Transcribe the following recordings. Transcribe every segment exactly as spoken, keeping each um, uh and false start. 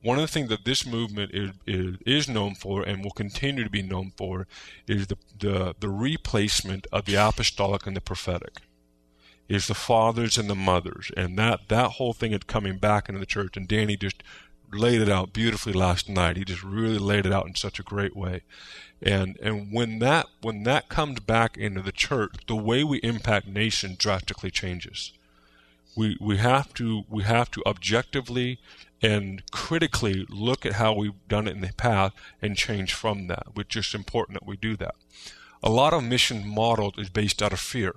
one of the things that this movement is, is, is known for and will continue to be known for is the, the, the replacement of the apostolic and the prophetic. Is the fathers and the mothers. And that, that whole thing is coming back into the church. And Danny just laid it out beautifully last night. He just really laid it out in such a great way. And and when that when that comes back into the church, the way we impact nations drastically changes. We we have to we have to objectively and critically look at how we've done it in the past and change from that. It's just important that we do that. A lot of mission models is based out of fear.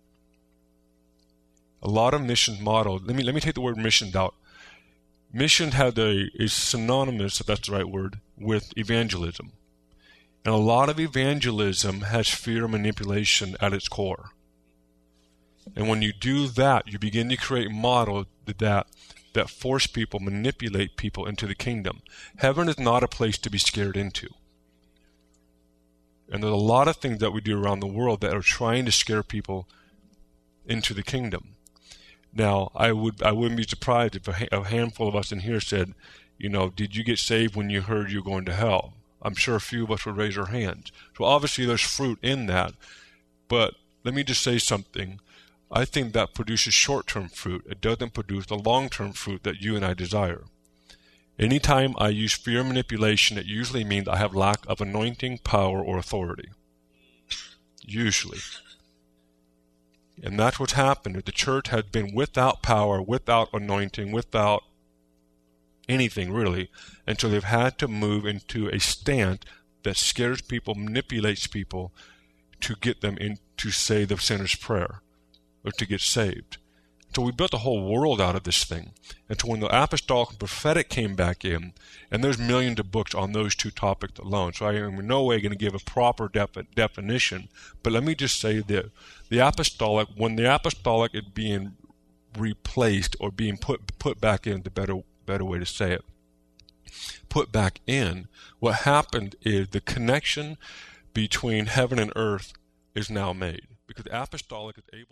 A lot of mission models. Let me let me take the word mission out. Mission had a is synonymous, if that's the right word, with evangelism. And a lot of evangelism has fear manipulation at its core. And when you do that, you begin to create models that that force people, manipulate people into the kingdom. Heaven is not a place to be scared into. And there's a lot of things that we do around the world that are trying to scare people into the kingdom. Now, I would I wouldn't be surprised if a, ha- a handful of us in here said, you know, did you get saved when you heard you're going to hell? I'm sure a few of us would raise our hands. So obviously there's fruit in that. But let me just say something. I think that produces short-term fruit. It doesn't produce the long-term fruit that you and I desire. Anytime I use fear manipulation, it usually means I have lack of anointing, power, or authority. Usually. And that's what's happened. The church has been without power, without anointing, without anything really, until they've had to move into a stance that scares people, manipulates people to get them in to say the sinner's prayer or to get saved. So we built a whole world out of this thing. And so when the apostolic and prophetic came back in, and there's millions of books on those two topics alone, so I am in no way going to give a proper defi- definition, but let me just say that the apostolic, when the apostolic is being replaced or being put put back in, the better better way to say it, put back in, what happened is the connection between heaven and earth is now made, because the apostolic is able